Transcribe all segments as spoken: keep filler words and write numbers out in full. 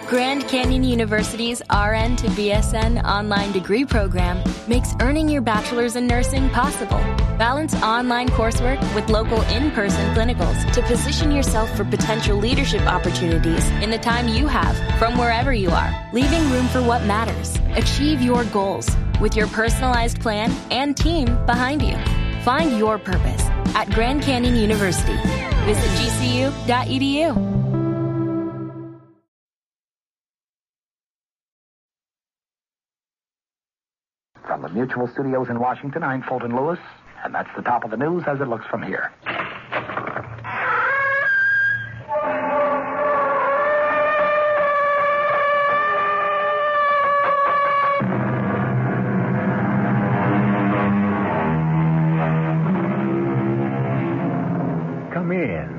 Grand Canyon University's R N to B S N online degree program makes earning your bachelor's in nursing possible. Balance online coursework with local in-person clinicals to position yourself for potential leadership opportunities in the time you have from wherever you are, leaving room for what matters. Achieve your goals with your personalized plan and team behind you. Find your purpose at Grand Canyon University. Visit G C U dot E D U. From the Mutual Studios in Washington, I'm Fulton Lewis, and that's the top of the news as it looks from here. Come in.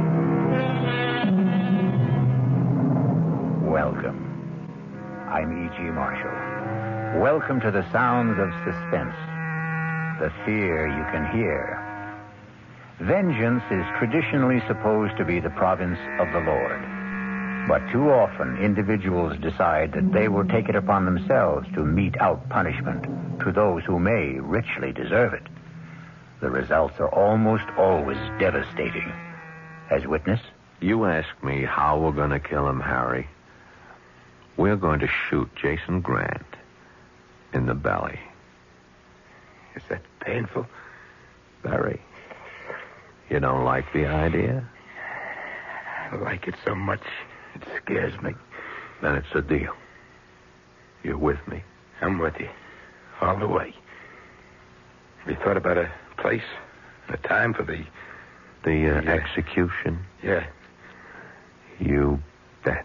Welcome. I'm E G. Marshall. Welcome to the sounds of suspense, the fear you can hear. Vengeance is traditionally supposed to be the province of the Lord. But too often, individuals decide that they will take it upon themselves to mete out punishment to those who may richly deserve it. The results are almost always devastating. As witness? You ask me how we're going to kill him, Harry. We're going to shoot Jason Grant in the belly. Is that painful? Very. You don't like the idea? I like it so much, it scares me. Then it's a deal. You're with me? I'm with you. All the way. Have you thought about a place, a time for the... The uh, Yeah. execution? Yeah. You bet.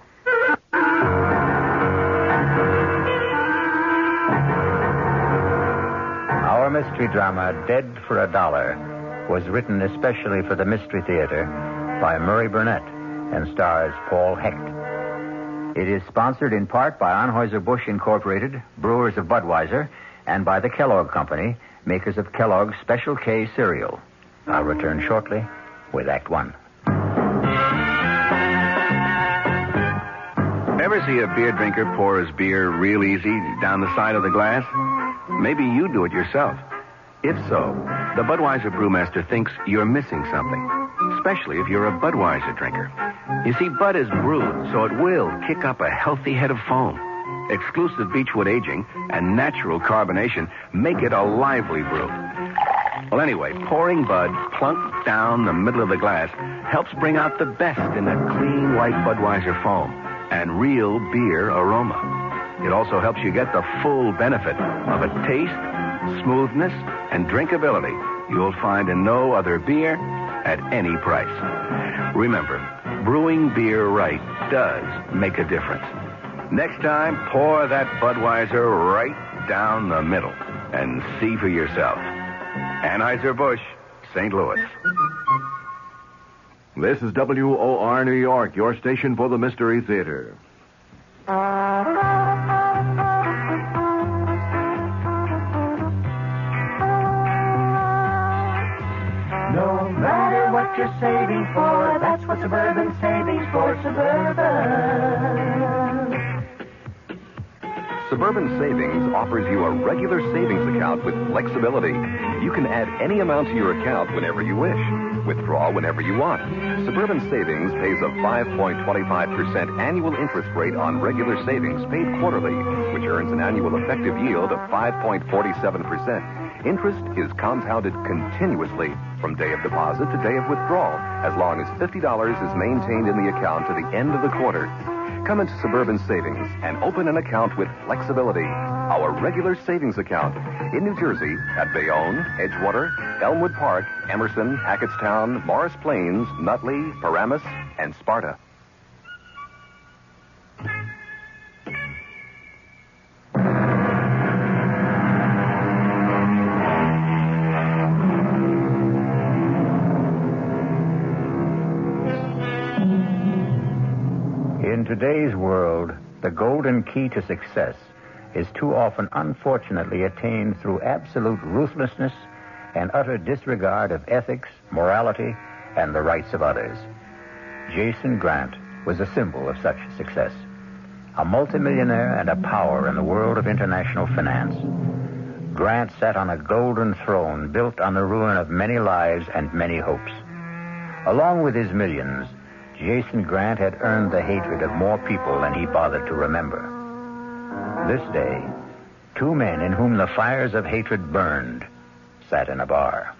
Our mystery drama, Dead for a Dollar, was written especially for the Mystery Theater by Murray Burnett and stars Paul Hecht. It is sponsored in part by Anheuser-Busch Incorporated, brewers of Budweiser, and by the Kellogg Company, makers of Kellogg's Special K cereal. I'll return shortly with Act One. Ever see a beer drinker pour his beer real easy down the side of the glass? Maybe you do it yourself. If so, the Budweiser Brewmaster thinks you're missing something, especially if you're a Budweiser drinker. You see, Bud is brewed, so it will kick up a healthy head of foam. Exclusive Beechwood aging and natural carbonation make it a lively brew. Well, anyway, pouring Bud plunk down the middle of the glass helps bring out the best in that clean, white Budweiser foam and real beer aroma. It also helps you get the full benefit of a taste, smoothness, and drinkability you'll find in no other beer at any price. Remember, brewing beer right does make a difference. Next time, pour that Budweiser right down the middle and see for yourself. Anheuser-Busch, Saint Louis. This is W O R New York, your station for the Mystery Theater. No matter what you're saving for, that's what Suburban Savings for Suburban. Suburban Savings offers you a regular savings account with flexibility. You can add any amount to your account whenever you wish. Withdraw whenever you want. Suburban Savings pays a five point two five percent annual interest rate on regular savings paid quarterly, which earns an annual effective yield of five point four seven percent. Interest is compounded continuously from day of deposit to day of withdrawal, as long as fifty dollars is maintained in the account to the end of the quarter. Come into Suburban Savings and open an account with flexibility. Our regular savings account in New Jersey at Bayonne, Edgewater, Elmwood Park, Emerson, Hackettstown, Morris Plains, Nutley, Paramus, and Sparta. In today's world, the golden key to success is too often unfortunately attained through absolute ruthlessness and utter disregard of ethics, morality, and the rights of others. Jason Grant was a symbol of such success. A multimillionaire and a power in the world of international finance, Grant sat on a golden throne built on the ruin of many lives and many hopes. Along with his millions, Jason Grant had earned the hatred of more people than he bothered to remember. This day, two men in whom the fires of hatred burned sat in a bar.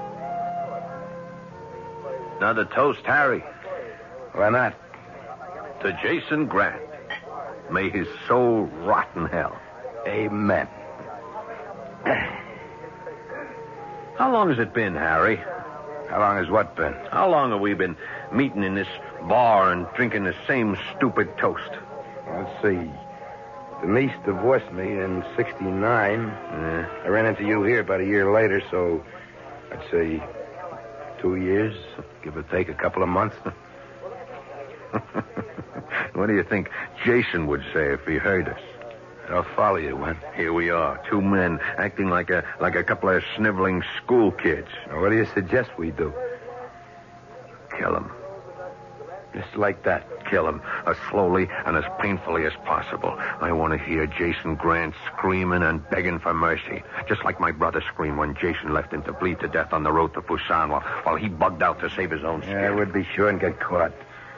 Another toast, Harry. Why not? To Jason Grant. May his soul rot in hell. Amen. How long has it been, Harry? How long has what been? How long have we been meeting in this bar and drinking the same stupid toast? Let's see. Denise divorced me in sixty-nine. Yeah. I ran into you here about a year later, so I'd say two years, give or take a couple of months. What do you think Jason would say if he heard us? I'll follow you, Wen. Here we are, two men acting like a like a couple of sniveling school kids. Now, what do you suggest we do? Kill him. Just like that. Kill him as slowly and as painfully as possible. I want to hear Jason Grant screaming and begging for mercy. Just like my brother screamed when Jason left him to bleed to death on the road to Busan while, while he bugged out to save his own skin. Yeah, I would be sure and get caught.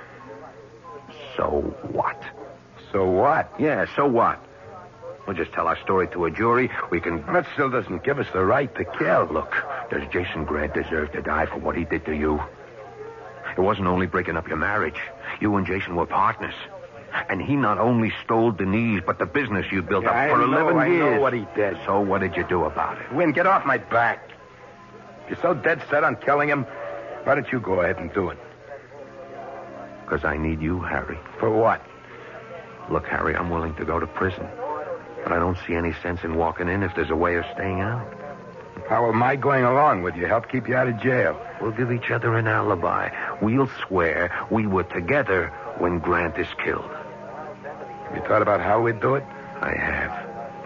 So what? So what? Yeah, so what? We'll just tell our story to a jury. We can... That still doesn't give us the right to kill. Look, does Jason Grant deserve to die for what he did to you? It wasn't only breaking up your marriage. You and Jason were partners. And he not only stole Denise, but the business you built Yeah, up I for know, eleven I years. know what he did. So what did you do about it? Win, get off my back. You're so dead set on killing him. Why don't you go ahead and do it? Because I need you, Harry. For what? Look, Harry, I'm willing to go to prison. But I don't see any sense in walking in if there's a way of staying out. How am I going along with you? Help keep you out of jail. We'll give each other an alibi. We'll swear we were together when Grant is killed. Have you thought about how we'd do it? I have.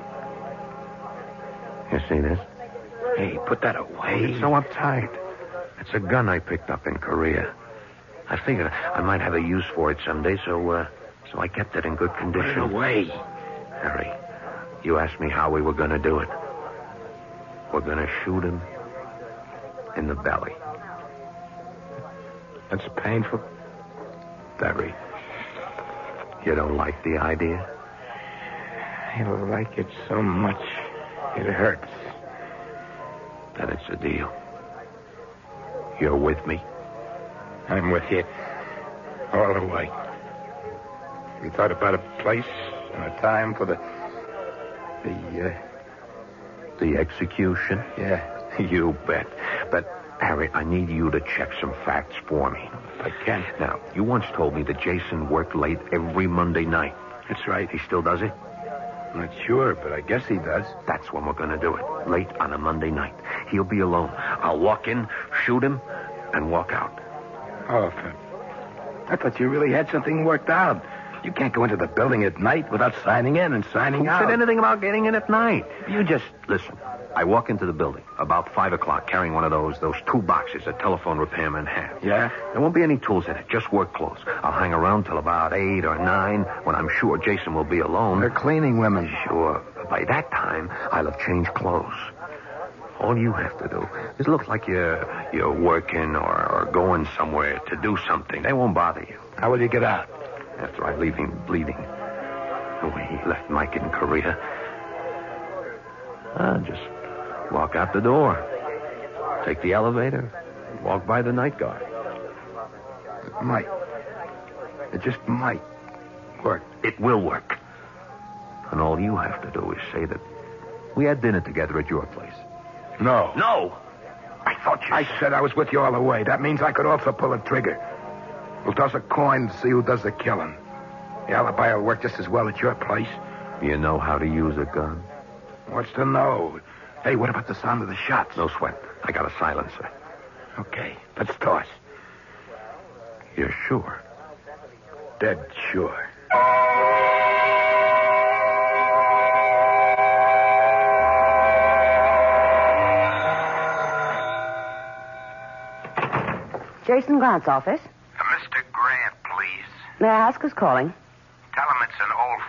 You see this? Hey, put that away. It's so uptight. It's a gun I picked up in Korea. I figured I might have a use for it someday, so uh, so I kept it in good condition. Put it away. Harry, you asked me how we were going to do it. We're going to shoot him in the belly. That's painful. Very. You don't like the idea? I like it so much. It hurts. Then it's a deal. You're with me? I'm with you. All the way. We thought about a place and a time for the... The, uh... The execution? Yeah. You bet. But, Harry, I need you to check some facts for me. If I can. Now, you once told me that Jason worked late every Monday night. That's right. He still does it? I'm not sure, but I guess he does. That's when we're going to do it. Late on a Monday night. He'll be alone. I'll walk in, shoot him, and walk out. Oh, I thought you really had something worked out. You can't go into the building at night without signing in and signing Who out. said anything about getting in at night? You just listen. I walk into the building about five o'clock carrying one of those those two boxes a telephone repairman has. Yeah? There won't be any tools in it, just work clothes. I'll hang around till about eight or nine when I'm sure Jason will be alone. They're cleaning women. Sure. But by that time, I'll have changed clothes. All you have to do is look like you're you're working or, or going somewhere to do something. They won't bother you. How will you get out? After I leave him bleeding. The way he left Mike in Korea. I'll just walk out the door. Take the elevator. Walk by the night guard. It might. It just might work. It will work. And all you have to do is say that we had dinner together at your place. No. No! I thought you... I said I was with you all the way. That means I could also pull a trigger. We'll toss a coin to see who does the killing. The alibi will work just as well at your place. You know how to use a gun? What's to know? Hey, what about the sound of the shots? No sweat. I got a silencer. Okay, let's toss. You're sure? Dead sure. Jason Grant's office. Uh, Mister Grant, please. May I ask who's calling? Tell him it's an old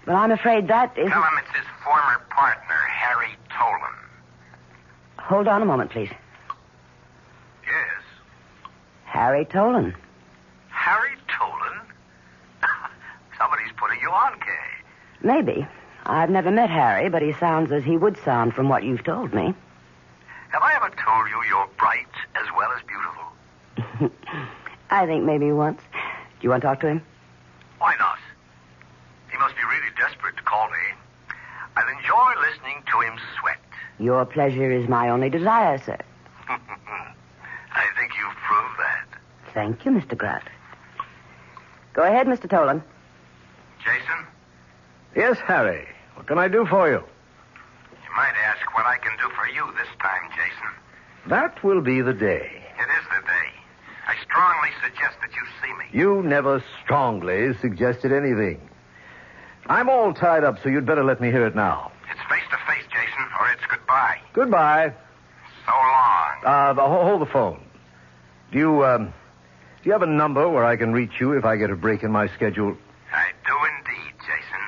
Well, I'm afraid that isn't... Tell him it's his former partner, Harry Tolan. Hold on a moment, please. Yes. Harry Tolan. Harry Tolan? Somebody's putting you on, Kay. Maybe. I've never met Harry, but he sounds as he would sound from what you've told me. Have I ever told you you're bright as well as beautiful? I think maybe once. Do you want to talk to him? Why not? He must be really desperate to call me. I'll enjoy listening to him sweat. Your pleasure is my only desire, sir. I think you've proved that. Thank you, Mister Grant. Go ahead, Mister Tolan. Jason? Yes, Harry. What can I do for you? You might ask what I can do for you this time, Jason. That will be the day. It is the day. I strongly suggest that you see me. You never strongly suggested anything. I'm all tied up, so you'd better let me hear it now. It's face-to-face, Jason, or it's goodbye. Goodbye. So long. Uh, hold the phone. Do you, um, do you have a number where I can reach you if I get a break in my schedule? I do indeed, Jason.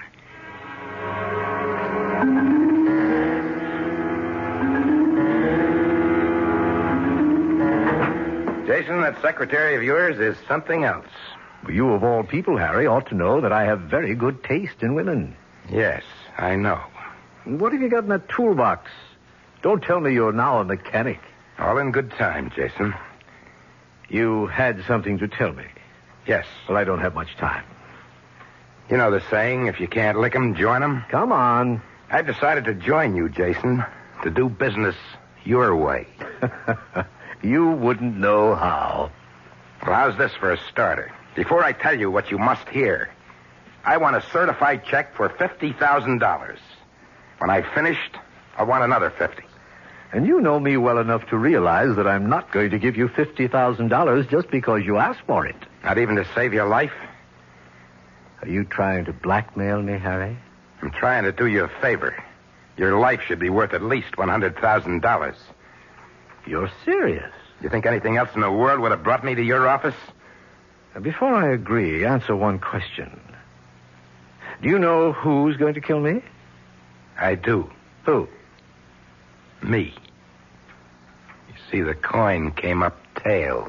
Jason, that secretary of yours is something else. You, of all people, Harry, ought to know that I have very good taste in women. Yes, I know. What have you got in that toolbox? Don't tell me you're now a mechanic. All in good time, Jason. You had something to tell me. Yes. Well, I don't have much time. You know the saying, if you can't lick 'em, join 'em? Come on. I've decided to join you, Jason, to do business your way. You wouldn't know how. Well, how's this for a starter? Before I tell you what you must hear, I want a certified check for fifty thousand dollars. When I've finished, I want another fifty. And you know me well enough to realize that I'm not going to give you fifty thousand dollars just because you asked for it. Not even to save your life? Are you trying to blackmail me, Harry? I'm trying to do you a favor. Your life should be worth at least one hundred thousand dollars. You're serious? You think anything else in the world would have brought me to your office? Before I agree, answer one question. Do you know who's going to kill me? I do. Who? Me. You see, the coin came up tails.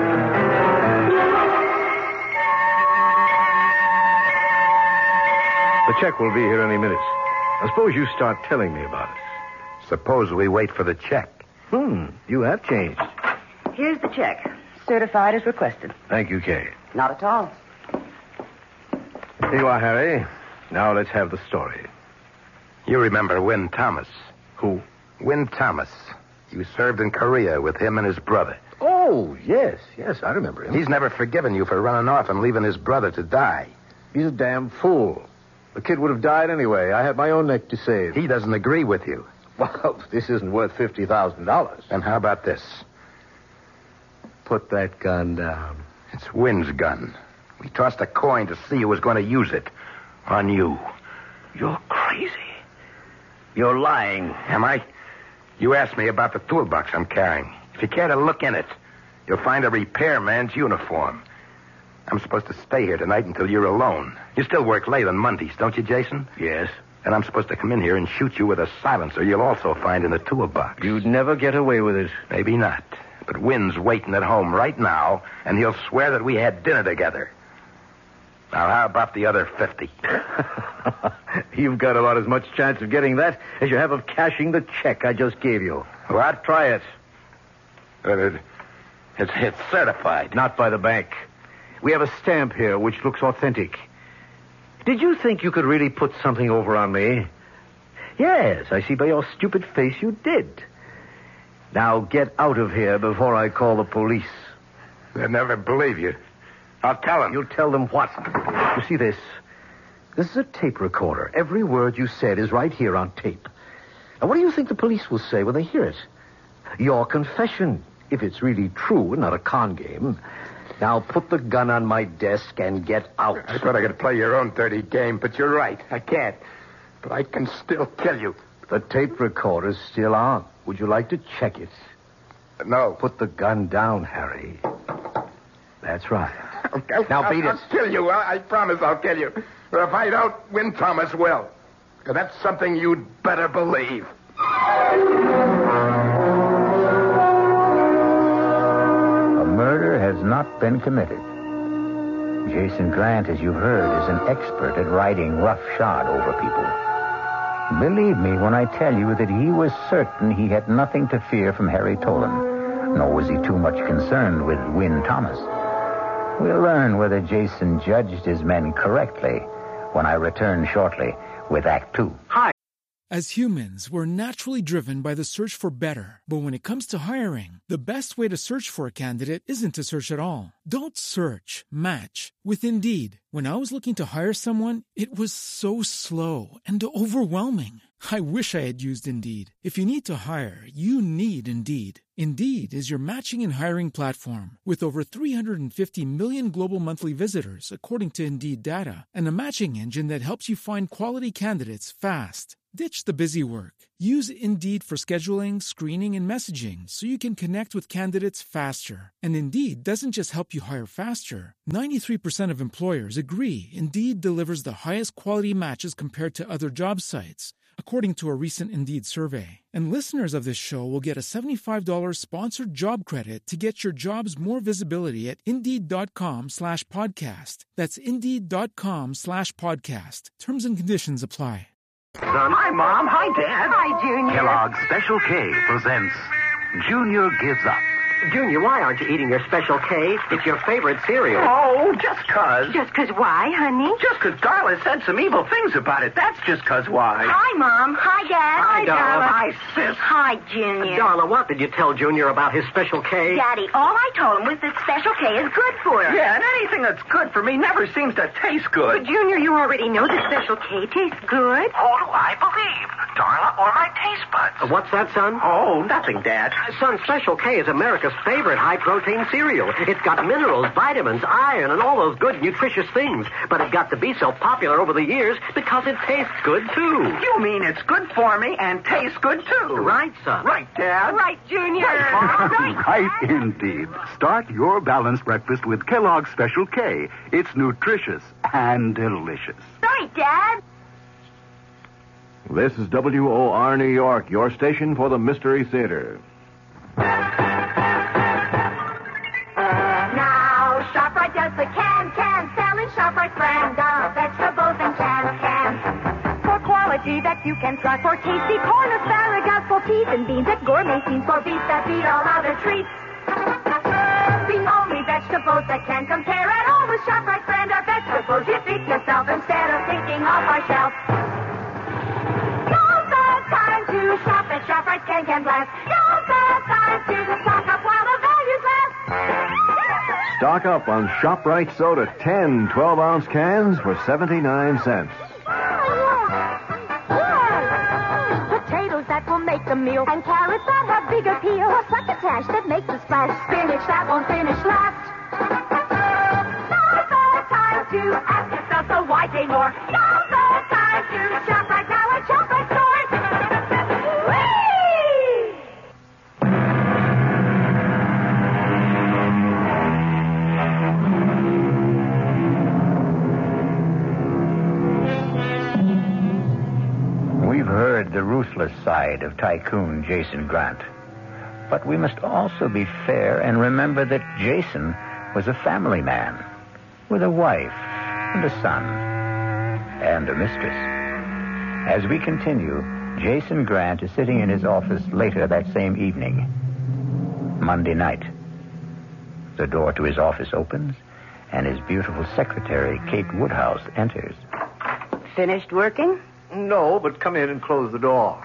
The check will be here any minute. I suppose you start telling me about it. Suppose we wait for the check. Hmm, you have changed. Here's the check. Certified as requested. Thank you, Kay. Not at all. Here you are, Harry. Now let's have the story. You remember Win Thomas? Who? Win Thomas. You served in Korea with him and his brother. Oh, yes, yes, I remember him. He's never forgiven you for running off and leaving his brother to die. He's a damn fool. The kid would have died anyway. I had my own neck to save. He doesn't agree with you. Well, this isn't worth fifty thousand dollars. And how about this? Put that gun down. It's Win's gun. We tossed a coin to see who was going to use it. On you. You're crazy. You're lying. Am I? You asked me about the toolbox I'm carrying. If you care to look in it, you'll find a repairman's uniform. I'm supposed to stay here tonight until you're alone. You still work late on Mondays, don't you, Jason? Yes. And I'm supposed to come in here and shoot you with a silencer you'll also find in the toolbox. You'd never get away with it. Maybe not. But Win's waiting at home right now, and he'll swear that we had dinner together. Now, how about the other fifty? You've got about as much chance of getting that as you have of cashing the check I just gave you. What? Try it. Uh, it's, it's certified. Not by the bank. We have a stamp here which looks authentic. Did you think you could really put something over on me? Yes, I see by your stupid face you did. Now get out of here before I call the police. They'll never believe you. I'll tell them. You'll tell them what? You see this? This is a tape recorder. Every word you said is right here on tape. And what do you think the police will say when they hear it? Your confession, if it's really true and not a con game. Now put the gun on my desk and get out. I thought I could play your own dirty game, but you're right. I can't. But I can still kill you. The tape recorder's still on. Would you like to check it? No. Put the gun down, Harry. That's right. I'll, Now I'll, beat I'll it. kill you. I, I promise I'll kill you. But if I don't win, Thomas will. And that's something you'd better believe. A murder has not been committed. Jason Grant, as you heard, is an expert at riding roughshod over people. Believe me when I tell you that he was certain he had nothing to fear from Harry Tolan, nor was he too much concerned with Win Thomas. We'll learn whether Jason judged his men correctly when I return shortly with Act Two. Hi. As humans, we're naturally driven by the search for better. But when it comes to hiring, the best way to search for a candidate isn't to search at all. Don't search, match with Indeed. When I was looking to hire someone, it was so slow and overwhelming. I wish I had used Indeed. If you need to hire, you need Indeed. Indeed is your matching and hiring platform with over three hundred fifty million global monthly visitors, according to Indeed data, and a matching engine that helps you find quality candidates fast. Ditch the busy work. Use Indeed for scheduling, screening, and messaging so you can connect with candidates faster. And Indeed doesn't just help you hire faster. ninety-three percent of employers agree Indeed delivers the highest quality matches compared to other job sites, according to a recent Indeed survey. And listeners of this show will get a seventy-five dollars sponsored job credit to get your jobs more visibility at Indeed.com slash podcast. That's Indeed.com slash podcast. Terms and conditions apply. Son. Hi, Mom. Hi, Dad. Hi, Junior. Kellogg's Special K presents Junior Gives Up. Junior, why aren't you eating your Special K? It's your favorite cereal. Oh, just 'cause. Just 'cause why, honey? Just 'cause Darla said some evil things about it. That's just 'cause why. Hi, Mom. Hi, Dad. Hi, Darla. Hi, Sis. Hi, Junior. Darla, what did you tell Junior about his Special K? Daddy, all I told him was that Special K is good for him. Yeah, and anything that's good for me never seems to taste good. But, Junior, you already know that Special K tastes good. Who do I believe? Darla or my taste buds? Uh, what's that, son? Oh, nothing, Dad. Uh, son, Special K is America's favorite high-protein cereal. It's got minerals, vitamins, iron, and all those good, nutritious things. But it got to be so popular over the years because it tastes good, too. You mean it's good for me and tastes good, too? Right, son. Right, Dad. Right, Junior. Right, right. Right, indeed. Start your balanced breakfast with Kellogg's Special K. It's nutritious and delicious. Right, Dad. This is W O R New York, your station for the Mystery Theater. Now, ShopRite does the can-can selling ShopRite brand of vegetables and can-cans. For quality that you can trust, for tasty corn, asparagus, for peas and beans, at gourmet scenes, for beef that beat all other treats. The only vegetables that can compare at all with ShopRite brand of vegetables you feed yourself instead of thinking off our shelf. Time to shop at ShopRite Can Can Blast. Now's the time to stock up while the values last. Stock up on ShopRite soda, ten twelve-ounce cans for seventy-nine cents. Potatoes that will make the meal, and carrots that have big appeal. Or succotash that makes a splash. Spinach that won't finish last. Now's the time to ask yourself, so why pay more? Now's the time to shop right now at ShopRite stores. Heard the ruthless side of tycoon Jason Grant. But we must also be fair and remember that Jason was a family man with a wife and a son and a mistress. As we continue, Jason Grant is sitting in his office later that same evening, Monday night. The door to his office opens, and his beautiful secretary, Kate Woodhouse, enters. Finished working? No, but come in and close the door.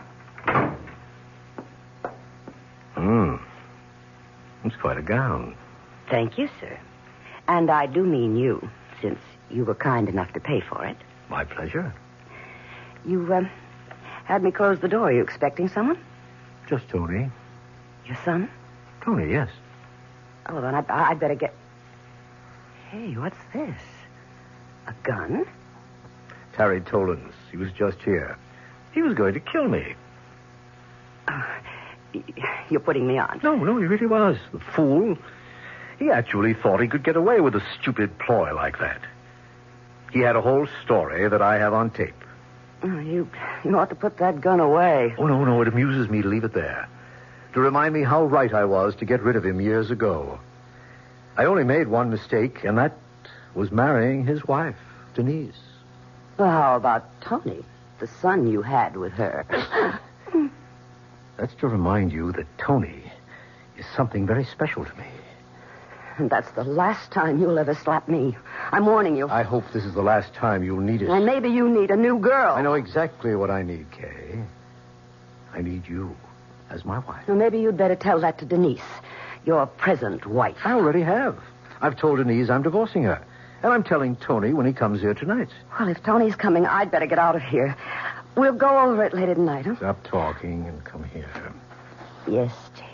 Hmm. It's quite a gown. Thank you, sir. And I do mean you, since you were kind enough to pay for it. My pleasure. You, uh, had me close the door. Are you expecting someone? Just Tony. Your son? Tony, yes. Oh, then I'd, I'd better get... Hey, what's this? A gun? Harry Tolan's. He was just here. He was going to kill me. Uh, you're putting me on. No, no, he really was. The fool. He actually thought he could get away with a stupid ploy like that. He had a whole story that I have on tape. Oh, you, you ought to put that gun away. Oh, no, no, it amuses me to leave it there. To remind me how right I was to get rid of him years ago. I only made one mistake, and that was marrying his wife, Denise. Well, how about Tony, the son you had with her? That's to remind you that Tony is something very special to me. And that's the last time you'll ever slap me. I'm warning you. I hope this is the last time you'll need it. And maybe you need a new girl. I know exactly what I need, Kay. I need you as my wife. Well, maybe you'd better tell that to Denise, your present wife. I already have. I've told Denise I'm divorcing her. And I'm telling Tony when he comes here tonight. Well, if Tony's coming, I'd better get out of here. We'll go over it later tonight, huh? Stop talking and come here. Yes, Jason.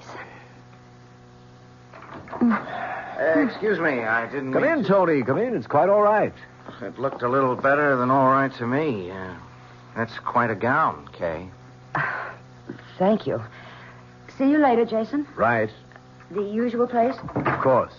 Uh, excuse me, I didn't... Come mean in, to... Tony. Come in. It's quite all right. It looked a little better than all right to me. Uh, that's quite a gown, Kay. Thank you. See you later, Jason. Right. The usual place? Of course.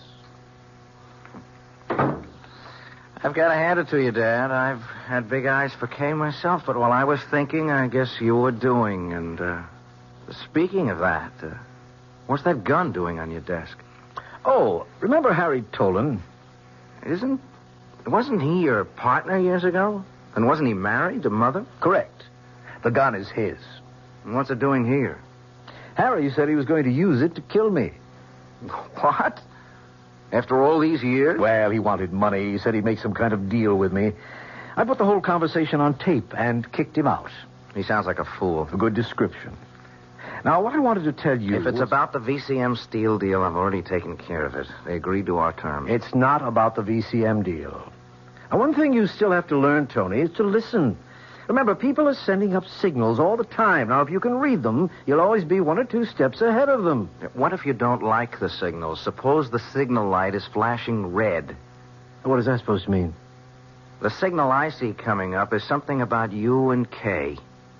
I've got to hand it to you, Dad. I've had big eyes for Kay myself, but while I was thinking, I guess you were doing. And, uh, speaking of that, uh, what's that gun doing on your desk? Oh, remember Harry Tolan? Isn't... Wasn't he your partner years ago? And wasn't he married to Mother? Correct. The gun is his. And what's it doing here? Harry said he was going to use it to kill me. What? After all these years? Well, he wanted money. He said he'd make some kind of deal with me. I put the whole conversation on tape and kicked him out. He sounds like a fool. A good description. Now, what I wanted to tell you... If it's was... about the V C M steel deal, I've already taken care of it. They agreed to our terms. It's not about the V C M deal. Now, one thing you still have to learn, Tony, is to listen. Remember, people are sending up signals all the time. Now, if you can read them, you'll always be one or two steps ahead of them. What if you don't like the signals? Suppose the signal light is flashing red. What is that supposed to mean? The signal I see coming up is something about you and Kay.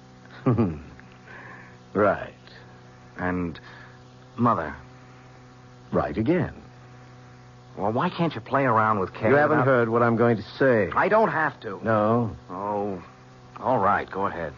Right. And Mother. Right again. Well, why can't you play around with Kay? You haven't without... heard what I'm going to say. I don't have to. No. Oh, all right. Go ahead.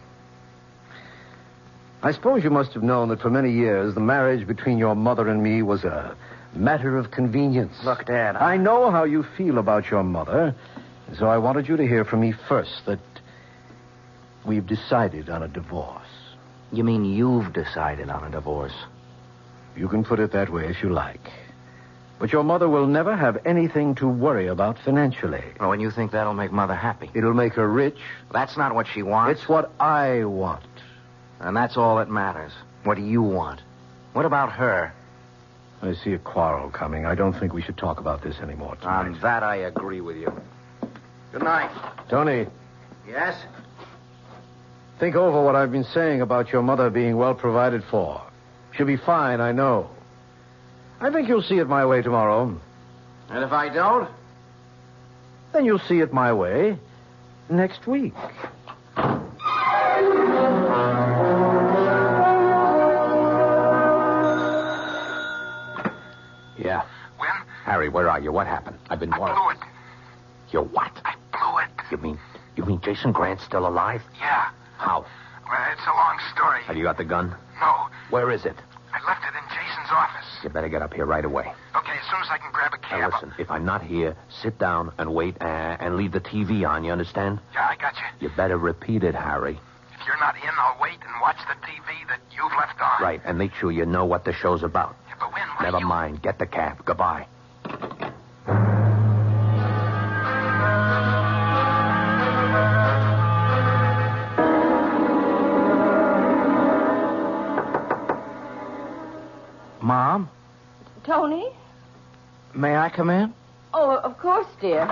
I suppose you must have known that for many years the marriage between your mother and me was a matter of convenience. Look, Dad, I... I know how you feel about your mother, and so I wanted you to hear from me first that we've decided on a divorce. You mean you've decided on a divorce? You can put it that way if you like. But your mother will never have anything to worry about financially. Oh, and you think that'll make Mother happy? It'll make her rich. That's not what she wants. It's what I want. And that's all that matters. What do you want? What about her? I see a quarrel coming. I don't think we should talk about this anymore tonight. On that, I agree with you. Good night. Tony. Yes? Think over what I've been saying about your mother being well provided for. She'll be fine, I know. I think you'll see it my way tomorrow. And if I don't? Then you'll see it my way next week. Yeah. When? Harry, where are you? What happened? I've been I worried. blew it. You what? I blew it. You mean you mean Jason Grant's still alive? Yeah. How? Well, it's a long story. Have you got the gun? No. Where is it? I left it in Jason's office. You better get up here right away. Okay, as soon as I can grab a cab. Now listen, if I'm not here, sit down and wait uh, and leave the T V on, you understand? Yeah, I got you. You better repeat it, Harry. If you're not in, I'll wait and watch the T V that you've left on. Right, and make sure you know what the show's about. Yeah, but when? What Never you... mind. Get the cab. Goodbye. Mom? Tony? May I come in? Oh, of course, dear.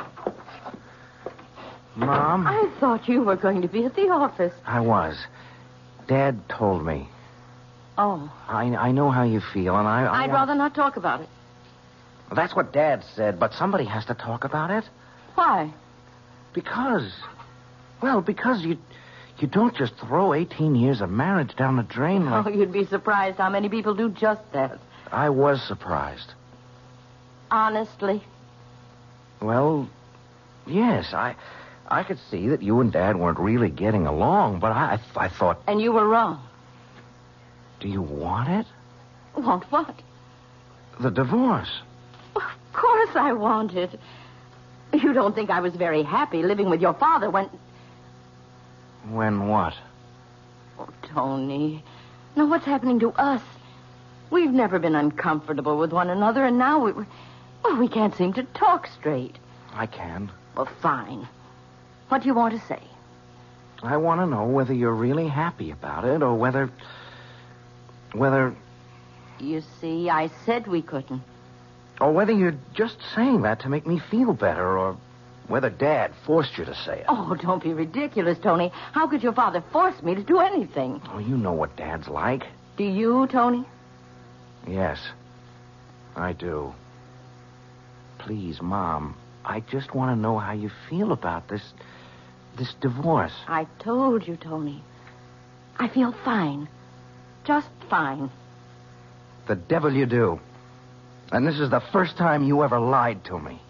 Mom? I thought you were going to be at the office. I was. Dad told me. Oh. I, I know how you feel, and I... I I'd want... rather not talk about it. Well, that's what Dad said, but somebody has to talk about it. Why? Because... Well, because you... You don't just throw eighteen years of marriage down the drain like... Oh, you'd be surprised how many people do just that. I was surprised. Honestly. Well, yes, I I could see that you and Dad weren't really getting along, but I, I thought... And you were wrong. Do you want it? Want what? The divorce. Of course I want it. You don't think I was very happy living with your father when... When what? Oh, Tony. Now, what's happening to us? We've never been uncomfortable with one another, and now we... Well, we can't seem to talk straight. I can. Well, fine. What do you want to say? I want to know whether you're really happy about it, or whether... Whether... You see, I said we couldn't. Or whether you're just saying that to make me feel better, or whether Dad forced you to say it. Oh, don't be ridiculous, Tony. How could your father force me to do anything? Oh, you know what Dad's like. Do you, Tony? Yes, I do. Please, Mom, I just want to know how you feel about this... this divorce. I told you, Tony. I feel fine. Just fine. The devil you do. And this is the first time you ever lied to me.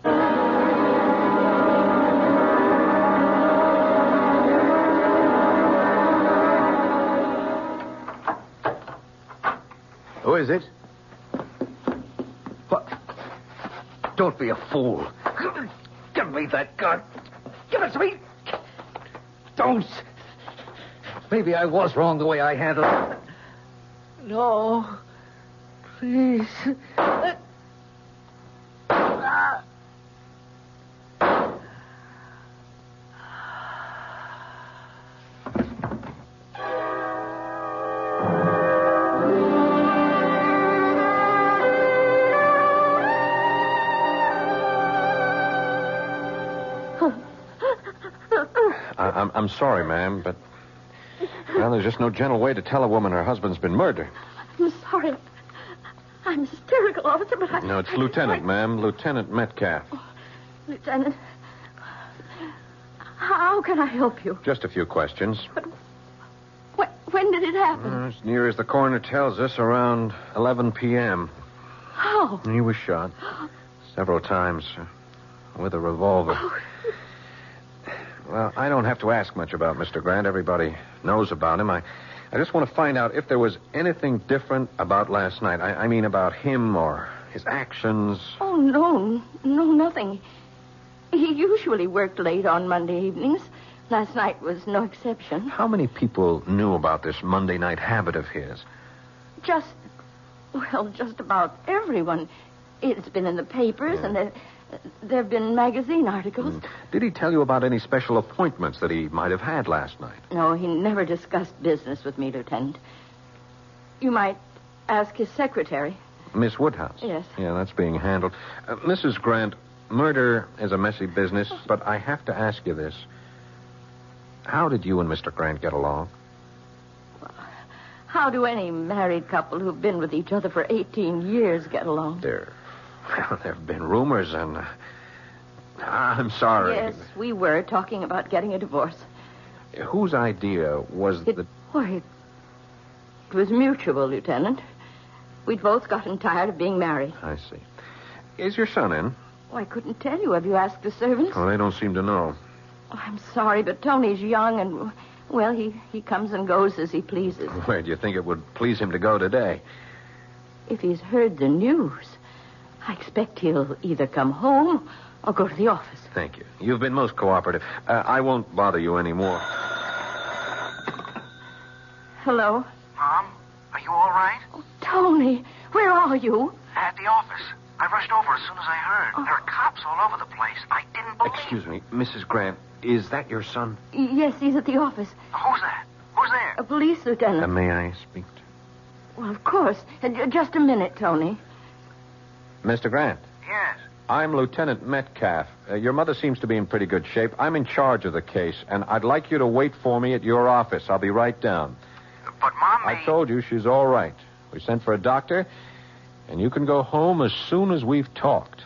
Who is it? What? Don't be a fool. Give me that gun. Give it to me. Don't. Maybe I was wrong the way I handled it. No. Please. I'm, I'm sorry, ma'am, but... Well, there's just no gentle way to tell a woman her husband's been murdered. I'm sorry. I'm hysterical, officer, but I... No, it's Lieutenant, ma'am. Lieutenant Metcalf. Oh, Lieutenant, how can I help you? Just a few questions. But when, when did it happen? Uh, as near as the coroner tells us, around eleven p.m. How? He was shot several times uh, with a revolver. Oh. Well, I don't have to ask much about Mister Grant. Everybody knows about him. I, I just want to find out if there was anything different about last night. I, I mean about him or his actions. Oh, no. No, nothing. He usually worked late on Monday evenings. Last night was no exception. How many people knew about this Monday night habit of his? Just, well, just about everyone. It's been in the papers, yeah. and there, there have been magazine articles. Mm. Did he tell you about any special appointments that he might have had last night? No, he never discussed business with me, Lieutenant. You might ask his secretary. Miss Woodhouse? Yes. Yeah, that's being handled. Uh, Missus Grant, murder is a messy business, but I have to ask you this. How did you and Mister Grant get along? How do any married couple who've been with each other for eighteen years get along? There, well, there have been rumors, and uh, I'm sorry. Yes, we were talking about getting a divorce. Whose idea was it, the... Well, it, it was mutual, Lieutenant. We'd both gotten tired of being married. I see. Is your son in? Oh, I couldn't tell you. Have you asked the servants? Oh, they don't seem to know. Oh, I'm sorry, but Tony's young and... Well, he, he comes and goes as he pleases. Where do you think it would please him to go today? If he's heard the news, I expect he'll either come home or go to the office. Thank you. You've been most cooperative. Uh, I won't bother you anymore. Hello? Mom, are you all right? Oh, Tony, where are you? At the office. I rushed over as soon as I heard. Oh. There are cops all over the place. I didn't believe... Excuse me, Missus Grant. Is that your son? Yes, he's at the office. Who's that? Who's there? A police lieutenant. Uh, may I speak to... Well, of course. Uh, just a minute, Tony. Mister Grant. Yes? I'm Lieutenant Metcalf. Uh, your mother seems to be in pretty good shape. I'm in charge of the case, and I'd like you to wait for me at your office. I'll be right down. But, Mom, may... I told you she's all right. We sent for a doctor, and you can go home as soon as we've talked.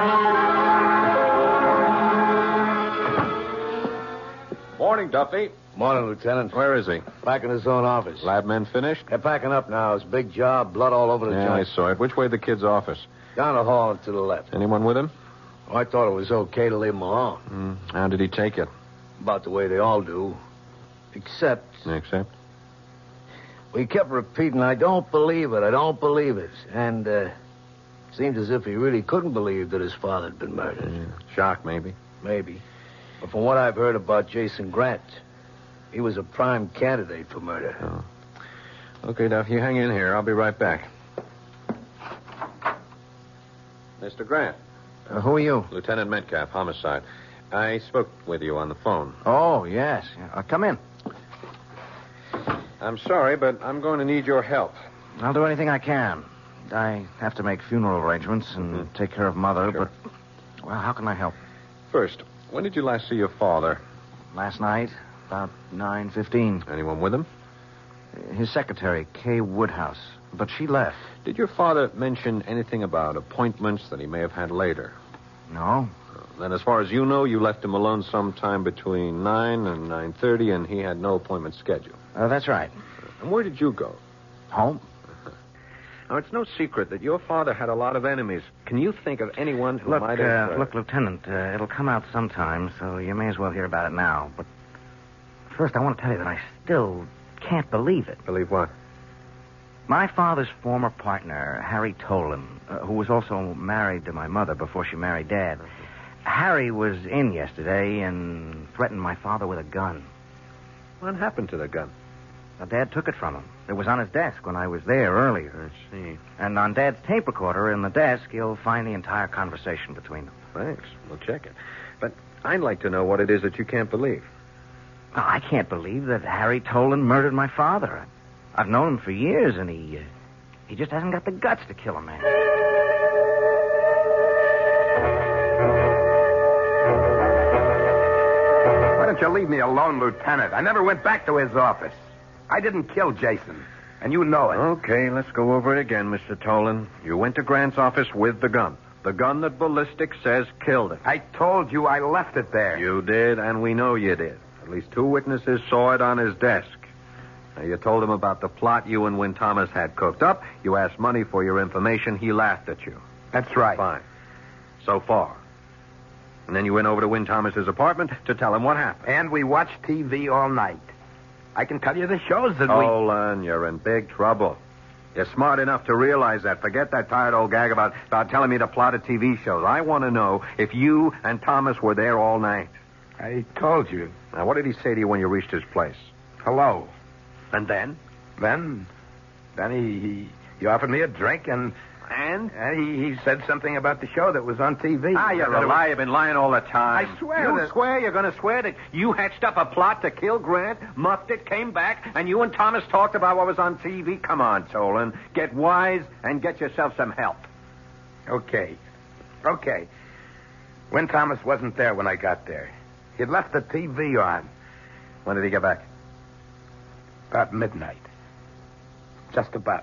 Morning, Duffy. Morning, Lieutenant. Where is he? Back in his own office. Lab men finished? They're packing up now. It's a big job, blood all over the Yeah, joint. I saw it. Which way the kid's office? Down the hall and to the left. Anyone with him? Oh, I thought it was okay to leave him alone. Mm. How did he take it? About the way they all do. Except... Except? We kept repeating, I don't believe it, I don't believe it. And, uh, seemed as if he really couldn't believe that his father had been murdered. Yeah. Shock, maybe. Maybe. But from what I've heard about Jason Grant, he was a prime candidate for murder. Oh. Okay, Duff, you hang in here. I'll be right back. Mister Grant. Uh, who are you? Lieutenant Metcalf, homicide. I spoke with you on the phone. Oh, yes. Uh, come in. I'm sorry, but I'm going to need your help. I'll do anything I can. I have to make funeral arrangements and mm-hmm. take care of Mother, sure. but, well, how can I help? First, when did you last see your father? Last night, about nine fifteen. Anyone with him? His secretary, Kay Woodhouse, but she left. Did your father mention anything about appointments that he may have had later? No. Then as far as you know, you left him alone sometime between nine and nine thirty, and he had no appointment scheduled. Uh, that's right. And where did you go? Home. Now, it's no secret that your father had a lot of enemies. Can you think of anyone who look, might have... Uh, uh... Look, Lieutenant, uh, it'll come out sometime, so you may as well hear about it now. But first, I want to tell you that I still can't believe it. Believe what? My father's former partner, Harry Tolan, uh, who was also married to my mother before she married Dad. Harry was in yesterday and threatened my father with a gun. What happened to the gun? Now, Dad took it from him. It was on his desk when I was there earlier. I see. And on Dad's tape recorder in the desk, you'll find the entire conversation between them. Thanks. We'll check it. But I'd like to know what it is that you can't believe. Well, I can't believe that Harry Tolan murdered my father. I've known him for years, and he, uh, he just hasn't got the guts to kill a man. Why don't you leave me alone, Lieutenant? I never went back to his office. I didn't kill Jason, and you know it. Okay, let's go over it again, Mister Tolan. You went to Grant's office with the gun. The gun that ballistics says killed him. I told you I left it there. You did, and we know you did. At least two witnesses saw it on his desk. Now, you told him about the plot you and Win Thomas had cooked up. You asked money for your information. He laughed at you. That's right. Fine. So far. And then you went over to Win Thomas's apartment to tell him what happened. And we watched T V all night. I can tell you the shows that we... Tolan, you're in big trouble. You're smart enough to realize that. Forget that tired old gag about, about telling me to plot a T V shows. I want to know if you and Thomas were there all night. I told you. Now, what did he say to you when you reached his place? Hello. And then? Then? Then he, he, he offered me a drink and... And? And he, he said something about the show that was on T V. Ah, you're a liar. You've been lying all the time. I swear You that... swear? You're going to swear that you hatched up a plot to kill Grant, muffed it, came back, and you and Thomas talked about what was on T V? Come on, Tolan. Get wise and get yourself some help. Okay. Okay. Win Thomas wasn't there when I got there. He'd left the T V on. When did he get back? About midnight. Just about.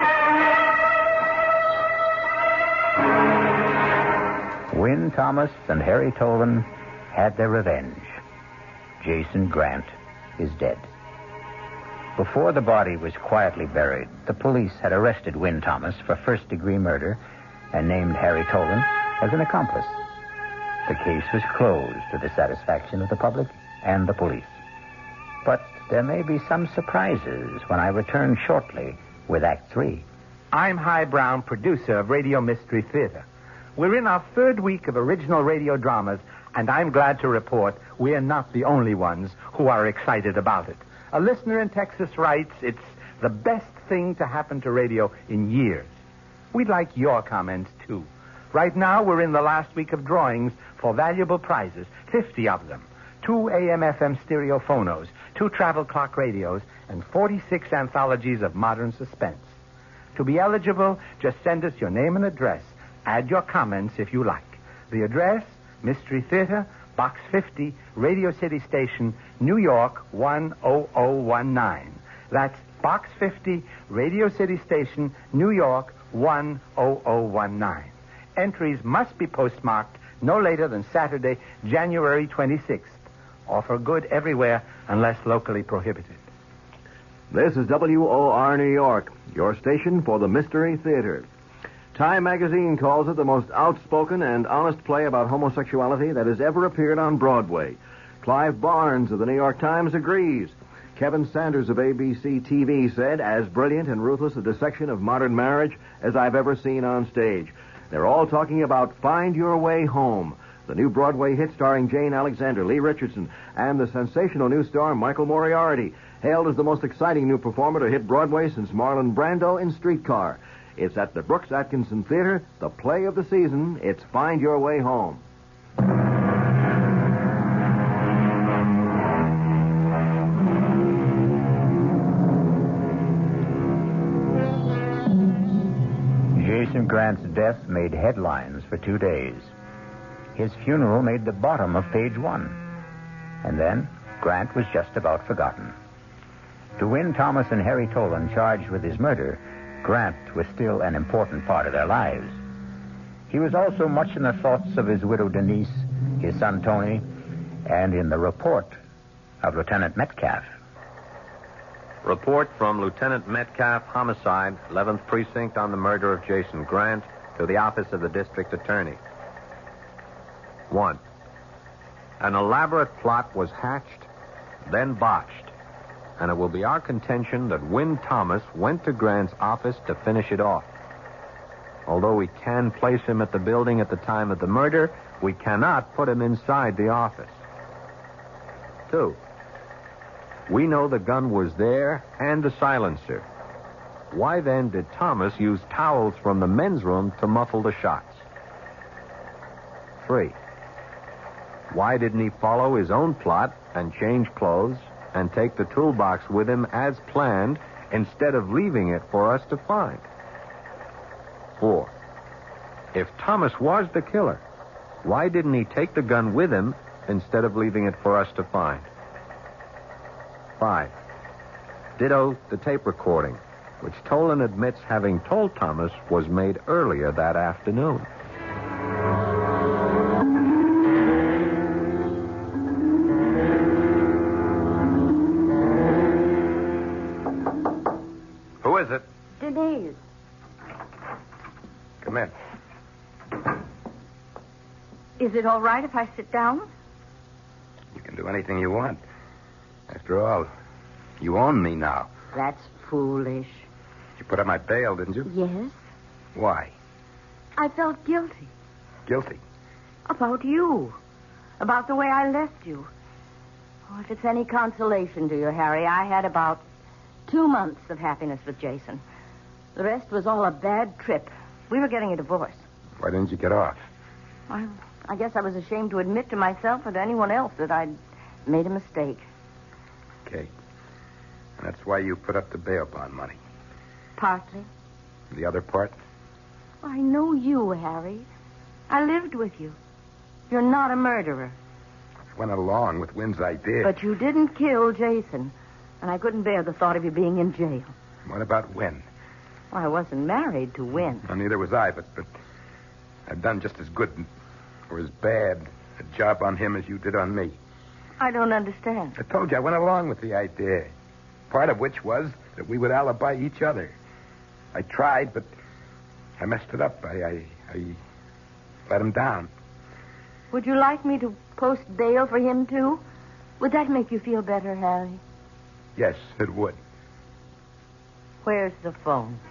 Win Thomas and Harry Tolan had their revenge. Jason Grant is dead. Before the body was quietly buried, the police had arrested Win Thomas for first-degree murder and named Harry Tolan as an accomplice. The case was closed to the satisfaction of the public and the police. But there may be some surprises when I return shortly with Act Three. I'm Hy Brown, producer of Radio Mystery Theater. We're in our third week of original radio dramas, and I'm glad to report we're not the only ones who are excited about it. A listener in Texas writes, it's the best thing to happen to radio in years. We'd like your comments, too. Right now, we're in the last week of drawings for valuable prizes, fifty of them. Two A M F M stereo phonos, two travel clock radios, and forty-six anthologies of modern suspense. To be eligible, just send us your name and address. Add your comments if you like. The address, Mystery Theater, Box fifty, Radio City Station, New York, one oh oh one nine. That's Box fifty, Radio City Station, New York, one oh oh one nine. Entries must be postmarked no later than Saturday, January twenty-sixth. or for good everywhere unless locally prohibited. This is W O R New York, your station for the Mystery Theater. Time magazine calls it the most outspoken and honest play about homosexuality that has ever appeared on Broadway. Clive Barnes of the New York Times agrees. Kevin Sanders of A B C T V said, as brilliant and ruthless a dissection of modern marriage as I've ever seen on stage. They're all talking about Find Your Way Home, the new Broadway hit starring Jane Alexander, Lee Richardson, and the sensational new star Michael Moriarty, hailed as the most exciting new performer to hit Broadway since Marlon Brando in Streetcar. It's at the Brooks Atkinson Theater, the play of the season. It's Find Your Way Home. Jason Grant's death made headlines for two days. His funeral made the bottom of page one. And then Grant was just about forgotten. To Win Thomas and Harry Tolan charged with his murder, Grant was still an important part of their lives. He was also much in the thoughts of his widow Denise, his son Tony, and in the report of Lieutenant Metcalf. Report from Lieutenant Metcalf, Homicide, eleventh Precinct, on the murder of Jason Grant, to the office of the District Attorney. One. An elaborate plot was hatched, then botched, and it will be our contention that Win Thomas went to Grant's office to finish it off. Although we can place him at the building at the time of the murder, we cannot put him inside the office. Two. We know the gun was there and the silencer. Why then did Thomas use towels from the men's room to muffle the shots? Three. Why didn't he follow his own plot and change clothes and take the toolbox with him as planned instead of leaving it for us to find? Four. If Thomas was the killer, why didn't he take the gun with him instead of leaving it for us to find? Five. Ditto the tape recording, which Tolan admits having told Thomas was made earlier that afternoon. Who is it? Denise. Come in. Is it all right if I sit down? You can do anything you want. After all, you own me now. That's foolish. You put up my bail, didn't you? Yes. Why? I felt guilty. Guilty? About you. About the way I left you. Oh, if it's any consolation to you, Harry, I had about two months of happiness with Jason. The rest was all a bad trip. We were getting a divorce. Why didn't you get off? I, I guess I was ashamed to admit to myself or to anyone else that I'd made a mistake. Okay. And that's why you put up the bail bond money. Partly. The other part? I know you, Harry. I lived with you. You're not a murderer. I went along with Wynn's idea. But you didn't kill Jason. And I couldn't bear the thought of you being in jail. What about Wynn? Well, I wasn't married to Wynn. Well, neither was I, but, but I've done just as good or as bad a job on him as you did on me. I don't understand. I told you I went along with the idea. Part of which was that we would alibi each other. I tried, but I messed it up. I, I, I let him down. Would you like me to post bail for him, too? Would that make you feel better, Harry? Yes, it would. Where's the phone?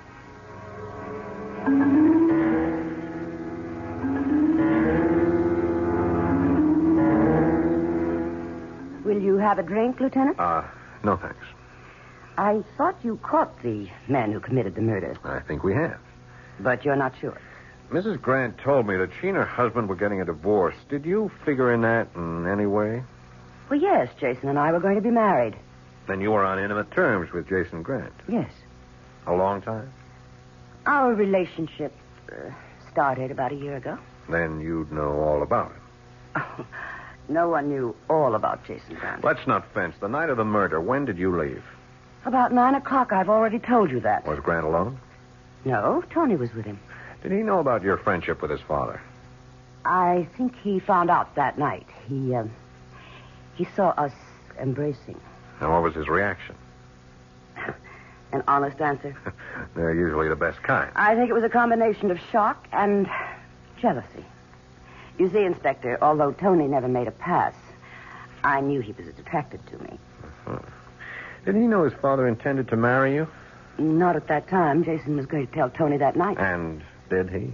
Will you have a drink, Lieutenant? Uh, no thanks. I thought you caught the man who committed the murder. I think we have. But you're not sure. Missus Grant told me that she and her husband were getting a divorce. Did you figure in that in any way? Well, yes, Jason and I were going to be married. Then you were on intimate terms with Jason Grant. Yes. A long time? Our relationship uh, started about a year ago. Then you'd know all about him. Oh, no one knew all about Jason Grant. Let's not fence. The night of the murder, when did you leave? About nine o'clock. I've already told you that. Was Grant alone? No, Tony was with him. Did he know about your friendship with his father? I think he found out that night. He, uh, He saw us embracing. And what was his reaction? An honest answer? They're usually the best kind. I think it was a combination of shock and jealousy. You see, Inspector, although Tony never made a pass, I knew he was attracted to me. Uh-huh. Did he know his father intended to marry you? Not at that time. Jason was going to tell Tony that night. And did he?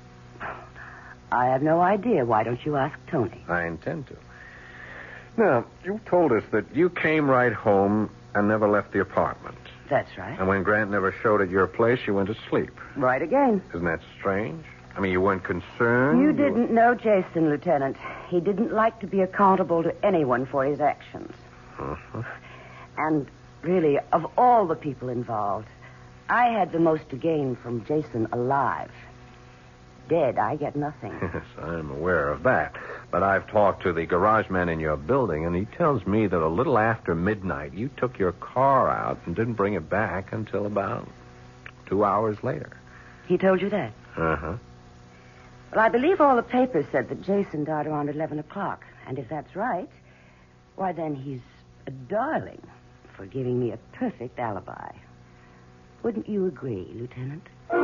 I have no idea. Why don't you ask Tony? I intend to. Now, you told us that you came right home and never left the apartment. That's right. And when Grant never showed at your place, you went to sleep. Right again. Isn't that strange? I mean, you weren't concerned? You didn't know Jason, Lieutenant. He didn't like to be accountable to anyone for his actions. Uh-huh. And really, of all the people involved, I had the most to gain from Jason alive. Dead, I get nothing. Yes, I'm aware of that. But I've talked to the garage man in your building, and he tells me that a little after midnight, you took your car out and didn't bring it back until about two hours later. He told you that? Uh-huh. Well, I believe all the papers said that Jason died around eleven o'clock. And if that's right, why, then he's a darling for giving me a perfect alibi. Wouldn't you agree, Lieutenant?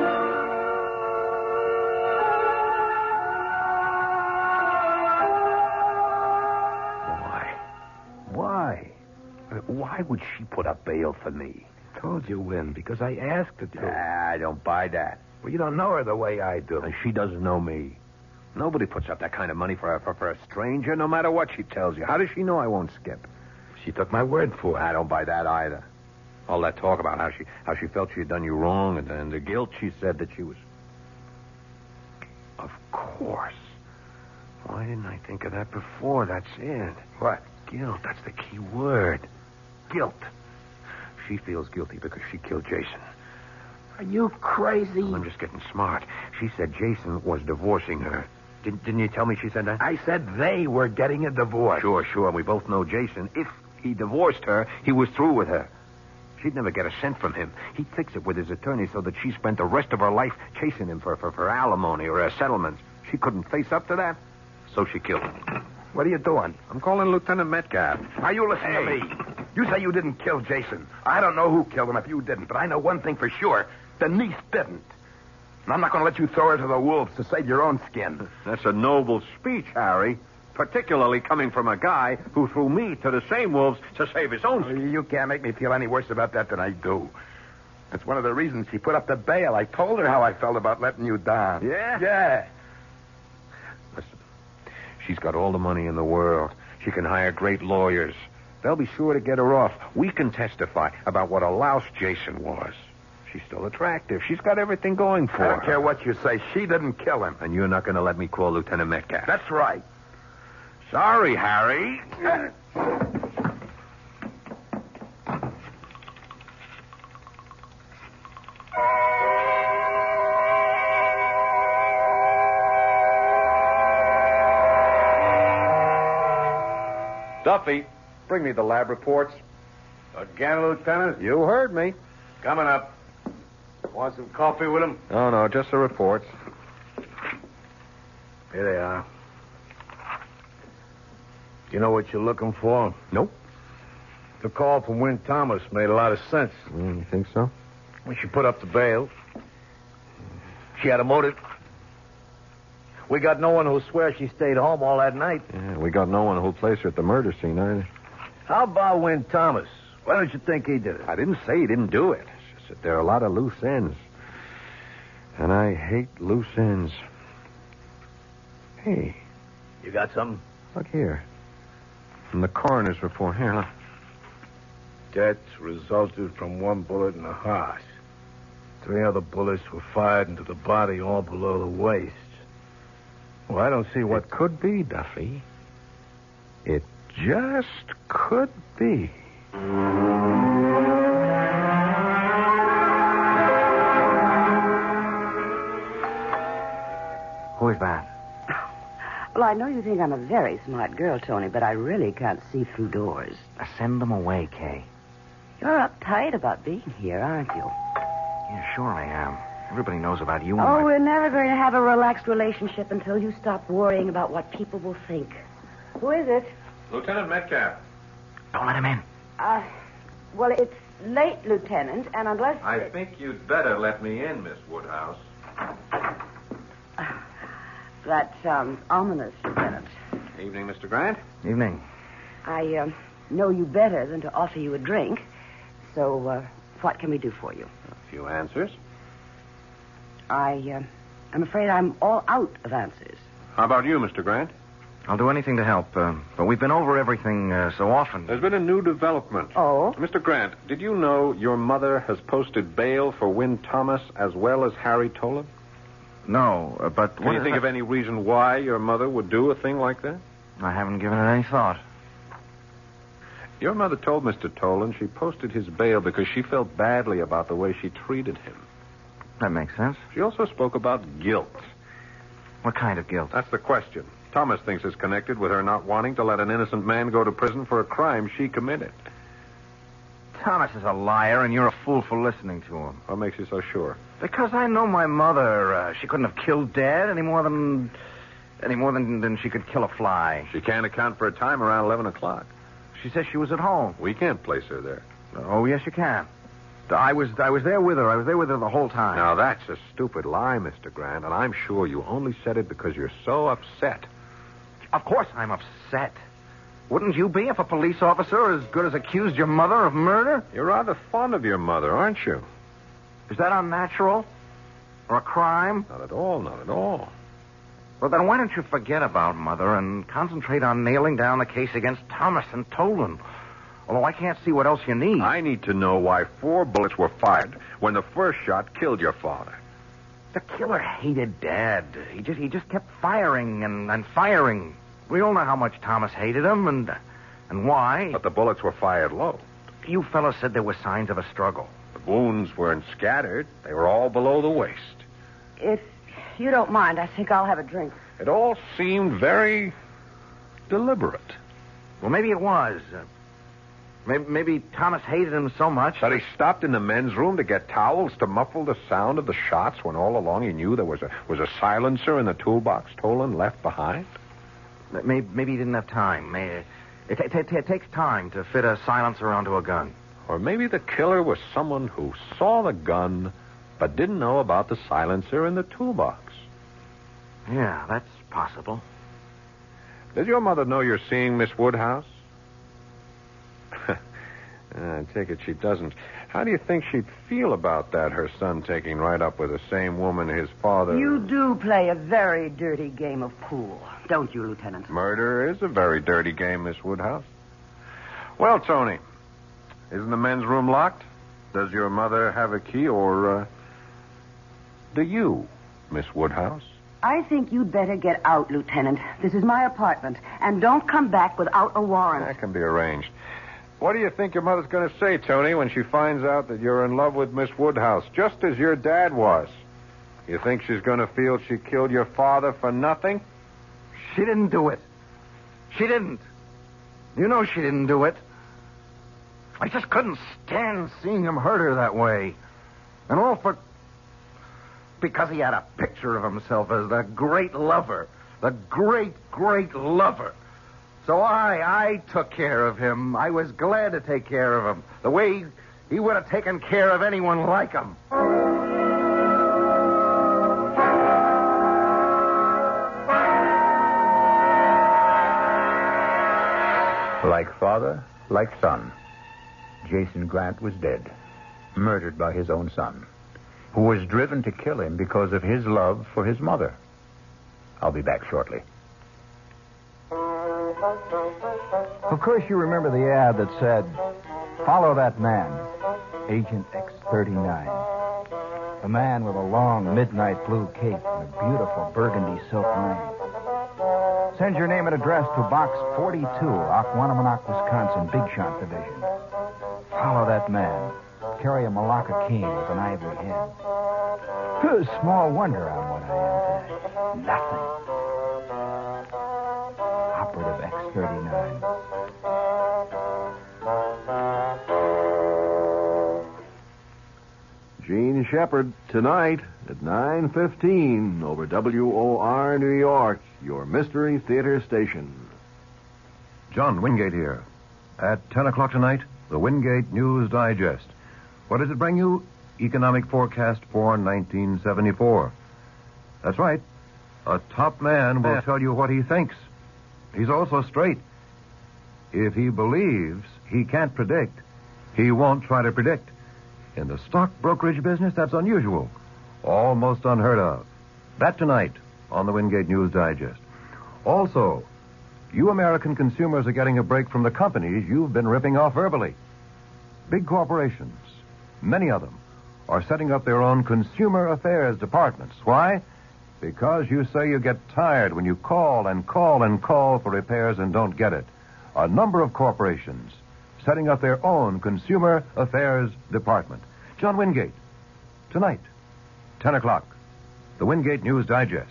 Why? Why? Why would she put up bail for me? I told you, Win, because I asked her to. Nah, I don't buy that. Well, you don't know her the way I do. And she doesn't know me. Nobody puts up that kind of money for a, for, for a stranger, no matter what she tells you. How does she know I won't skip? She took my word for it. I don't buy that either. All that talk about how she how she felt she had done you wrong and, and the guilt she said that she was... Of course. Why didn't I think of that before? That's it. What? Guilt. That's the key word. Guilt. She feels guilty because she killed Jason. Are you crazy? I'm just getting smart. She said Jason was divorcing her. Didn't, didn't you tell me she said that? I said they were getting a divorce. Sure, sure. We both know Jason. If he divorced her, he was through with her. She'd never get a cent from him. He'd fix it with his attorney so that she spent the rest of her life chasing him for, for, for alimony or a settlement. She couldn't face up to that, so she killed him. What are you doing? I'm calling Lieutenant Metcalf. Now, you listen Hey. to me. You say you didn't kill Jason. I don't know who killed him if you didn't, but I know one thing for sure. Denise didn't. And I'm not going to let you throw her to the wolves to save your own skin. That's a noble speech, Harry. Particularly coming from a guy who threw me to the same wolves to save his own skin. You can't make me feel any worse about that than I do. That's one of the reasons she put up the bail. I told her how I felt about letting you down. Yeah? Yeah. Listen, she's got all the money in the world. She can hire great lawyers. They'll be sure to get her off. We can testify about what a louse Jason was. She's still attractive. She's got everything going for her. I don't care what you say. She didn't kill him. And you're not going to let me call Lieutenant Metcalf. That's right. Sorry, Harry. Duffy, bring me the lab reports. Again, Lieutenant? You heard me. Coming up. Want some coffee with him? Oh, no, just the reports. Here they are. You know what you're looking for? Nope. The call from Wynn Thomas made a lot of sense. Mm, you think so? When she put up the bail, she had a motive. We got no one who'll swear she stayed home all that night. Yeah, we got no one who'll place her at the murder scene either. How about Wynn Thomas? Why don't you think he did it? I didn't say he didn't do it. It's just that there are a lot of loose ends. And I hate loose ends. Hey. You got something? Look here. From the coroner's report. Here, look. Death resulted from one bullet in the heart. Three other bullets were fired into the body, all below the waist. Well, I don't see what... It could be, Duffy. It just could be. Who's that? Well, I know you think I'm a very smart girl, Tony, but I really can't see through doors. Send them away, Kay. You're uptight about being here, aren't you? Yeah, sure I am. Everybody knows about you and Oh, my... we're never going to have a relaxed relationship until you stop worrying about what people will think. Who is it? Lieutenant Metcalf. Don't let him in. Uh, well, it's late, Lieutenant, and unless... I think you'd better let me in, Miss Woodhouse. That sounds ominous, Lieutenant. Evening, Mister Grant. Evening. I uh, know you better than to offer you a drink, so uh, what can we do for you? A few answers. I, uh, I'm afraid I'm all out of answers. How about you, Mister Grant? I'll do anything to help, uh, but we've been over everything uh, so often. There's been a new development. Oh? Mister Grant, did you know your mother has posted bail for Win Thomas as well as Harry Tolan? No, uh, but... Can you think of any reason why your mother would do a thing like that? I haven't given it any thought. Your mother told Mister Tolan she posted his bail because she felt badly about the way she treated him. That makes sense. She also spoke about guilt. What kind of guilt? That's the question. Thomas thinks it's connected with her not wanting to let an innocent man go to prison for a crime she committed. Thomas is a liar, and you're a fool for listening to him. What makes you so sure? Because I know my mother. Uh, she couldn't have killed Dad any more than... any more than, than she could kill a fly. She can't account for a time around eleven o'clock. She says she was at home. We can't place her there. Oh, yes, you can. I was I was there with her. I was there with her the whole time. Now, that's a stupid lie, Mister Grant, and I'm sure you only said it because you're so upset. Of course I'm upset. Wouldn't you be if a police officer as good as accused your mother of murder? You're rather fond of your mother, aren't you? Is that unnatural? Or a crime? Not at all, not at all. Well, then why don't you forget about Mother and concentrate on nailing down the case against Thomas and Tolan? Although I can't see what else you need. I need to know why four bullets were fired when the first shot killed your father. The killer hated Dad. He just he just kept firing and, and firing. We all know how much Thomas hated him and and why. But the bullets were fired low. You fellows said there were signs of a struggle. The wounds weren't scattered. They were all below the waist. If you don't mind, I think I'll have a drink. It all seemed very deliberate. Well, maybe it was. Uh, maybe, maybe Thomas hated him so much that he stopped in the men's room to get towels to muffle the sound of the shots when all along he knew there was a was a silencer in the toolbox Tolan left behind. Maybe, maybe he didn't have time. Maybe, it, it, it, it takes time to fit a silencer onto a gun. Or maybe the killer was someone who saw the gun but didn't know about the silencer in the toolbox. Yeah, that's possible. Does your mother know you're seeing Miss Woodhouse? I take it she doesn't. How do you think she'd feel about that, her son taking right up with the same woman his father... You do play a very dirty game of pool, don't you, Lieutenant? Murder is a very dirty game, Miss Woodhouse. Well, Tony, isn't the men's room locked? Does your mother have a key, or uh, do you, Miss Woodhouse? I think you'd better get out, Lieutenant. This is my apartment, and don't come back without a warrant. That can be arranged. What do you think your mother's going to say, Tony, when she finds out that you're in love with Miss Woodhouse, just as your dad was? You think she's going to feel she killed your father for nothing? She didn't do it. She didn't. You know she didn't do it. I just couldn't stand seeing him hurt her that way. And all for... because he had a picture of himself as the great lover. The great, great lover. So I, I took care of him. I was glad to take care of him. The way he would have taken care of anyone like him. Like father, like son, Jason Grant was dead, murdered by his own son, who was driven to kill him because of his love for his mother. I'll be back shortly. Of course you remember the ad that said, "Follow that man, Agent X thirty-nine. The man with a long midnight blue cape and a beautiful burgundy silk mane. Send your name and address to Box forty-two, Aquanamonac, Wisconsin, Big Shot Division. Follow that man. Carry a Malacca cane with an ivory head. Small wonder I'm what I am today. Nothing. Operative X thirty-nine. Gene Shepard, tonight at nine fifteen over W O R New York, your Mystery Theater station. John Wingate here. At ten o'clock tonight, the Wingate News Digest. What does it bring you? Economic forecast for nineteen seventy-four. That's right. A top man will tell you what he thinks. He's also straight. If he believes he can't predict, he won't try to predict. In the stock brokerage business, that's unusual. Almost unheard of. That tonight on the Wingate News Digest. Also, you American consumers are getting a break from the companies you've been ripping off verbally. Big corporations, many of them, are setting up their own consumer affairs departments. Why? Because you say you get tired when you call and call and call for repairs and don't get it. A number of corporations setting up their own consumer affairs department. John Wingate, tonight, ten o'clock, the Wingate News Digest.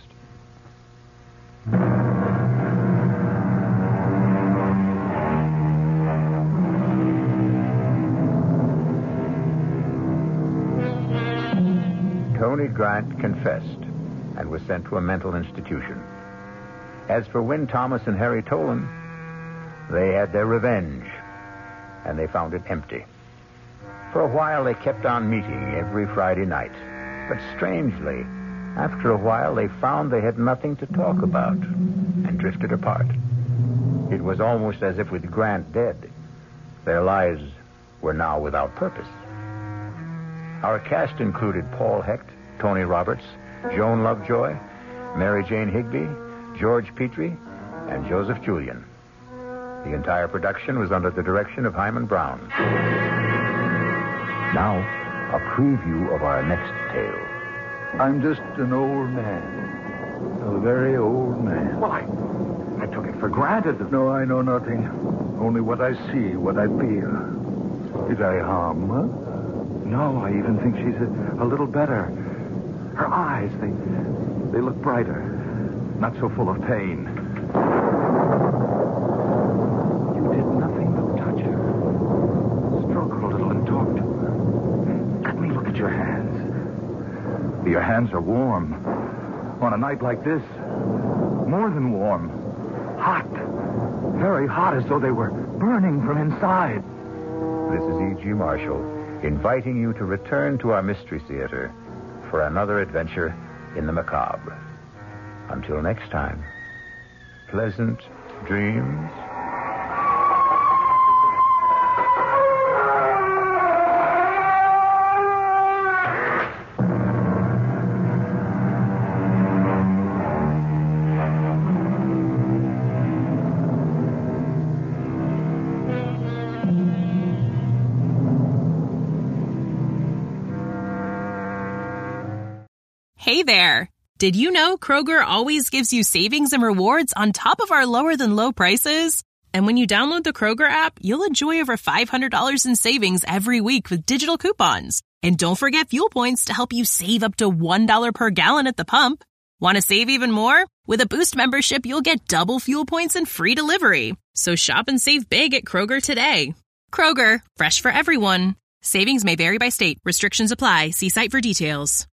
Tony Grant confessed and was sent to a mental institution. As for Win Thomas and Harry Tolan, they had their revenge, and they found it empty. For a while, they kept on meeting every Friday night. But strangely, after a while, they found they had nothing to talk about and drifted apart. It was almost as if with Grant dead, their lives were now without purpose. Our cast included Paul Hecht, Tony Roberts, Joan Lovejoy, Mary Jane Higby, George Petrie, and Joseph Julian. The entire production was under the direction of Hyman Brown. Now, a preview of our next tale. I'm just an old man. A very old man. Well, I, I took it for granted that... No, I know nothing. Only what I see, what I feel. Did I harm her? No, I even think she's a, a little better. Her eyes, they, they look brighter. Not so full of pain. You did nothing but touch her. Stroke her a little and talk to her. Let me look at your hands. Your hands are warm. On a night like this, more than warm. Hot. Very hot, as though they were burning from inside. This is E G. Marshall, inviting you to return to our Mystery Theater for another adventure in the macabre. Until next time, pleasant dreams. Hey there! Did you know Kroger always gives you savings and rewards on top of our lower-than-low prices? And when you download the Kroger app, you'll enjoy over five hundred dollars in savings every week with digital coupons. And don't forget fuel points to help you save up to one dollar per gallon at the pump. Want to save even more? With a Boost membership, you'll get double fuel points and free delivery. So shop and save big at Kroger today. Kroger, fresh for everyone. Savings may vary by state. Restrictions apply. See site for details.